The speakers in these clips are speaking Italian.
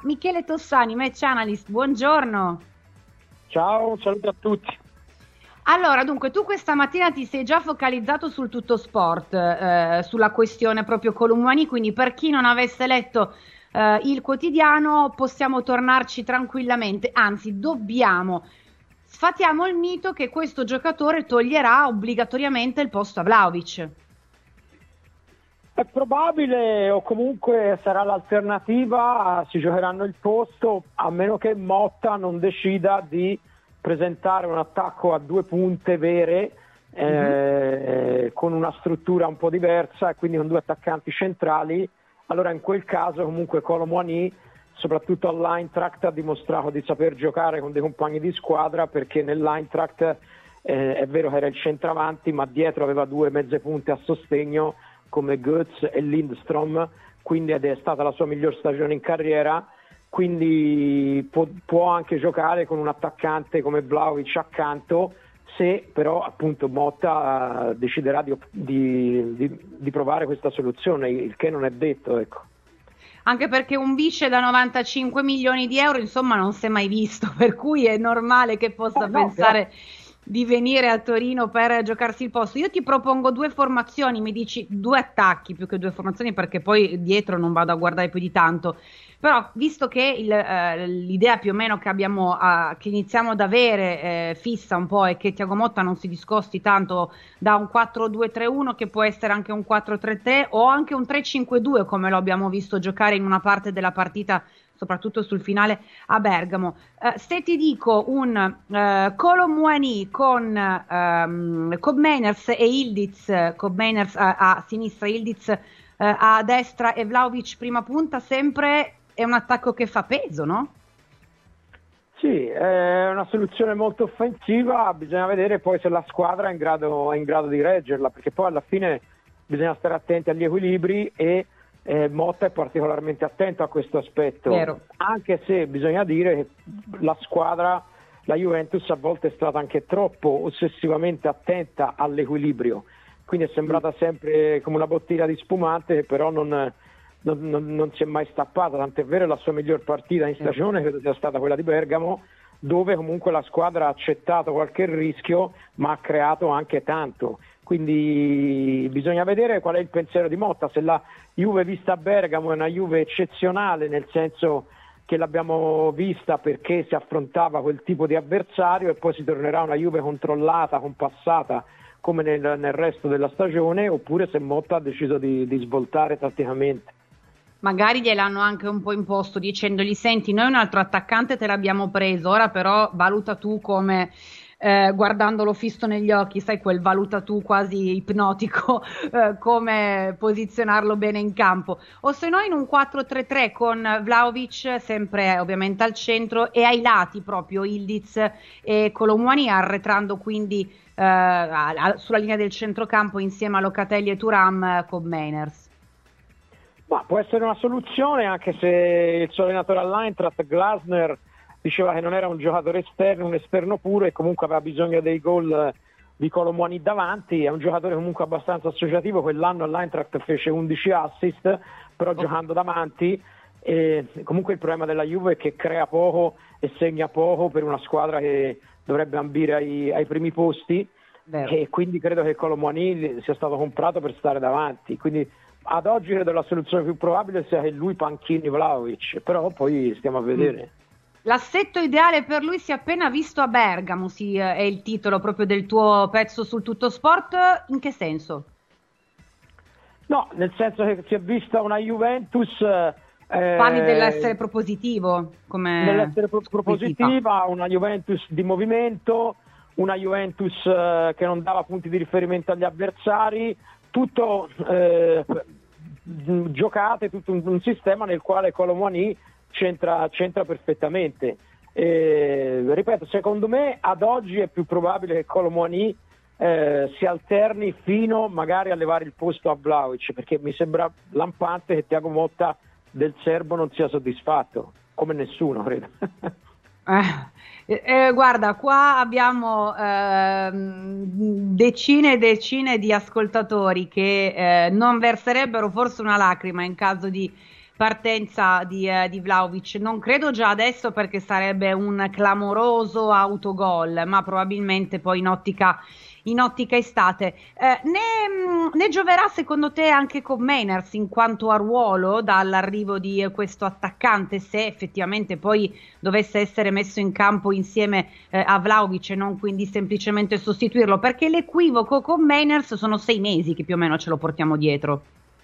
Michele Tossani, match analyst, buongiorno. Ciao, saluto a tutti. Allora, dunque, tu questa mattina ti sei già focalizzato sul tutto sport, sulla questione proprio Colomwani, quindi per chi non avesse letto il quotidiano possiamo tornarci tranquillamente, anzi dobbiamo. Sfatiamo il mito che questo giocatore toglierà obbligatoriamente il posto a Vlahovic. È probabile, o comunque sarà l'alternativa, si giocheranno il posto, a meno che Motta non decida di presentare un attacco a due punte vere, con una struttura un po' diversa e quindi con due attaccanti centrali. Allora in quel caso comunque Colomwani, soprattutto all'Eintracht, ha dimostrato di saper giocare con dei compagni di squadra, perché nell'Eintracht è vero che era il centravanti, ma dietro aveva due mezze punte a sostegno come Götze e Lindstrom, quindi ed è stata la sua miglior stagione in carriera, quindi può anche giocare con un attaccante come Vlahovic accanto, se però appunto Motta deciderà di provare questa soluzione, il che non è detto, ecco. Anche perché un vice da 95 milioni di euro, insomma, non si è mai visto, per cui è normale che possa pensare di venire a Torino per giocarsi il posto. Io ti propongo due formazioni, mi dici due attacchi più che due formazioni, perché poi dietro non vado a guardare più di tanto. Però, visto che l'idea più o meno che abbiamo, che iniziamo ad avere fissa un po' è che Thiago Motta non si discosti tanto da un 4-2-3-1, che può essere anche un 4-3-3 o anche un 3-5-2, come lo abbiamo visto giocare in una parte della partita, soprattutto sul finale a Bergamo. Se ti dico un Colomwani con Kob Meiners e Yildiz, Kob Meiners a sinistra, Yildiz a destra e Vlahovic prima punta, sempre è un attacco che fa peso, no? Sì, è una soluzione molto offensiva, bisogna vedere poi se la squadra è in grado di reggerla, perché poi alla fine bisogna stare attenti agli equilibri e Motta è particolarmente attento a questo aspetto. Vero. Anche se bisogna dire che la squadra, la Juventus, a volte è stata anche troppo ossessivamente attenta all'equilibrio, quindi è sembrata sempre come una bottiglia di spumante che però non si è mai stappata, tant'è vero la sua miglior partita in stagione credo sia stata quella di Bergamo, dove comunque la squadra ha accettato qualche rischio ma ha creato anche tanto. Quindi bisogna vedere qual è il pensiero di Motta, se la Juve vista a Bergamo è una Juve eccezionale, nel senso che l'abbiamo vista perché si affrontava quel tipo di avversario, e poi si tornerà a una Juve controllata, compassata come nel resto della stagione, oppure se Motta ha deciso di svoltare tatticamente. Magari gliel'hanno anche un po' imposto dicendogli: senti, noi un altro attaccante te l'abbiamo preso, ora però valuta tu come, guardandolo fisso negli occhi, sai, quel valuta tu quasi ipnotico, come posizionarlo bene in campo. O se no in un 4-3-3 con Vlahovic sempre ovviamente al centro e ai lati proprio Yildiz e Colomwani, arretrando quindi sulla linea del centrocampo insieme a Locatelli e Thuram con Meiners. Ma può essere una soluzione, anche se il suo allenatore all'Eintracht, Glasner, diceva che non era un giocatore esterno, un esterno puro, e comunque aveva bisogno dei gol di Colomwani davanti. È un giocatore comunque abbastanza associativo, quell'anno all'Eintracht fece 11 assist, però giocando davanti. E comunque il problema della Juve è che crea poco e segna poco per una squadra che dovrebbe ambire ai primi posti. Vero. E quindi credo che Colomwani sia stato comprato per stare davanti, quindi ad oggi credo la soluzione più probabile sia che lui panchini Vlahovic, però poi stiamo a vedere. L'assetto ideale per lui si è appena visto a Bergamo, è il titolo proprio del tuo pezzo sul tutto sport. In che senso? No, nel senso che si è vista una Juventus... Parli dell'essere propositivo? Dell'essere propositiva, una Juventus di movimento, una Juventus che non dava punti di riferimento agli avversari, tutto giocate, tutto un sistema nel quale Colomwani c'entra perfettamente. Ripeto, secondo me ad oggi è più probabile che Colomwani si alterni fino magari a levare il posto a Vlahovic, perché mi sembra lampante che Thiago Motta del serbo non sia soddisfatto, come nessuno credo. Guarda, qua abbiamo decine e decine di ascoltatori che non verserebbero forse una lacrima in caso di partenza di Vlahovic. Non credo già adesso perché sarebbe un clamoroso autogol, ma probabilmente poi in ottica estate. Ne gioverà secondo te anche con Mainers in quanto a ruolo dall'arrivo di questo attaccante, se effettivamente poi dovesse essere messo in campo insieme a Vlahovic e non quindi semplicemente sostituirlo, perché l'equivoco con Mainers sono 6 mesi che più o meno ce lo portiamo dietro.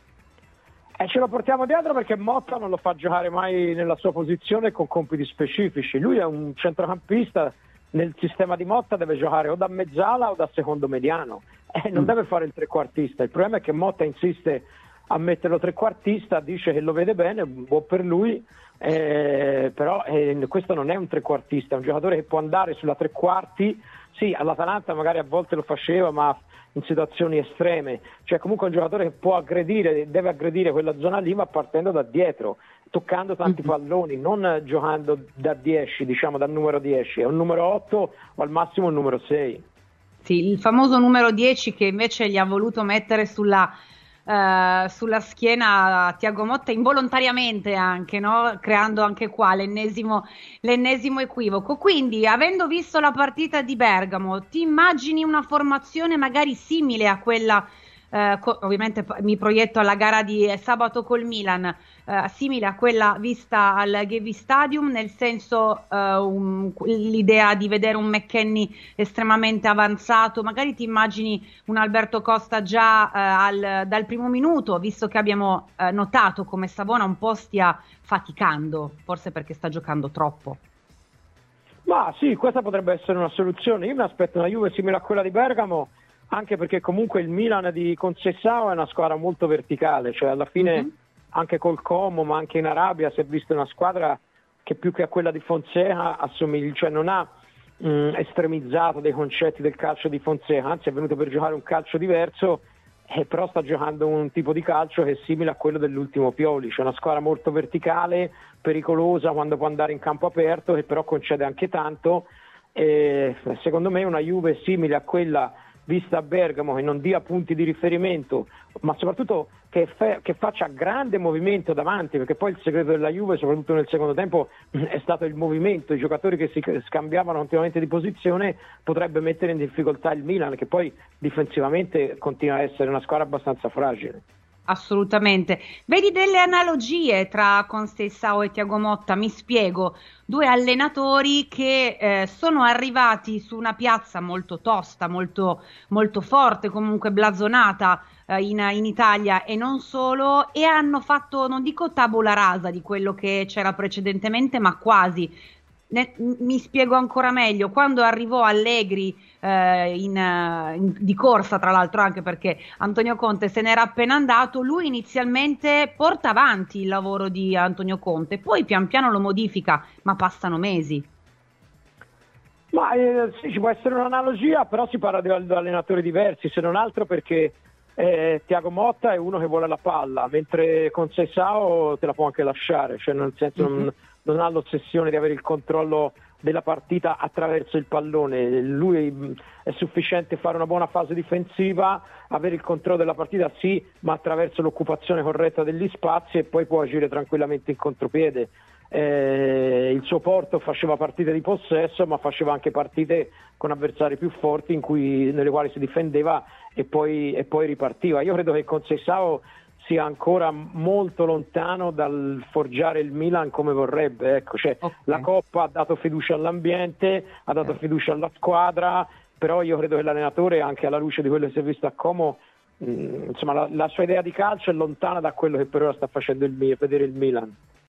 Ce lo portiamo dietro perché Motta non lo fa giocare mai nella sua posizione con compiti specifici. Lui è un centrocampista, nel sistema di Motta deve giocare o da mezzala o da secondo mediano, non deve fare il trequartista. Il problema è che Motta insiste a metterlo trequartista, dice che lo vede bene, buon per lui, però questo non è un trequartista, è un giocatore che può andare sulla tre quarti. Sì, all'Atalanta magari a volte lo faceva, ma in situazioni estreme, cioè comunque è un giocatore che può aggredire, deve aggredire quella zona lì, ma partendo da dietro, toccando tanti palloni, non giocando da 10, diciamo dal numero 10, è un numero 8 o al massimo un numero 6. Sì, il famoso numero 10 che invece gli ha voluto mettere sulla schiena a Thiago Motta involontariamente anche, no? Creando anche qua l'ennesimo equivoco. Quindi, avendo visto la partita di Bergamo, ti immagini una formazione magari simile a quella, ovviamente mi proietto alla gara di sabato col Milan, simile a quella vista al Gevi Stadium, nel senso l'idea di vedere un McKennie estremamente avanzato, magari ti immagini un Alberto Costa già dal primo minuto, visto che abbiamo notato come Savona un po' stia faticando, forse perché sta giocando troppo. Ma sì, questa potrebbe essere una soluzione. Io mi aspetto una Juve simile a quella di Bergamo, anche perché comunque il Milan di Conceição è una squadra molto verticale, cioè alla fine anche col Como, ma anche in Arabia si è vista una squadra che più che a quella di Fonseca assomiglia, cioè non ha estremizzato dei concetti del calcio di Fonseca, anzi è venuto per giocare un calcio diverso, però sta giocando un tipo di calcio che è simile a quello dell'ultimo Pioli, cioè una squadra molto verticale, pericolosa quando può andare in campo aperto, che però concede anche tanto. Secondo me una Juve simile a quella vista a Bergamo, che non dia punti di riferimento, ma soprattutto che faccia grande movimento davanti, perché poi il segreto della Juve, soprattutto nel secondo tempo, è stato il movimento, i giocatori che si scambiavano continuamente di posizione, potrebbe mettere in difficoltà il Milan, che poi difensivamente continua a essere una squadra abbastanza fragile. Assolutamente. Vedi delle analogie tra Conceição e Thiago Motta? Mi spiego. Due allenatori che sono arrivati su una piazza molto tosta, molto, molto forte, comunque blasonata in Italia e non solo, e hanno fatto, non dico tabula rasa di quello che c'era precedentemente, ma quasi. Mi spiego ancora meglio. Quando arrivò Allegri di corsa, tra l'altro, anche perché Antonio Conte se n'era appena andato, lui inizialmente porta avanti il lavoro di Antonio Conte, poi pian piano lo modifica, ma passano mesi. Ma sì, ci può essere un'analogia, però si parla di allenatori diversi, se non altro perché Thiago Motta è uno che vuole la palla, mentre Conceição te la può anche lasciare, cioè nel senso non ha l'ossessione di avere il controllo della partita attraverso il pallone. Lui è sufficiente fare una buona fase difensiva, avere il controllo della partita sì, ma attraverso l'occupazione corretta degli spazi, e poi può agire tranquillamente in contropiede. Il suo Porto faceva partite di possesso, ma faceva anche partite con avversari più forti nelle quali si difendeva e poi ripartiva. Io credo che Conceição sia ancora molto lontano dal forgiare il Milan come vorrebbe, ecco, cioè, okay. La Coppa ha dato fiducia all'ambiente, ha dato fiducia alla squadra, però io credo che l'allenatore, anche alla luce di quello che si è visto a Como, insomma la sua idea di calcio è lontana da quello che per ora sta facendo vedere il Milan.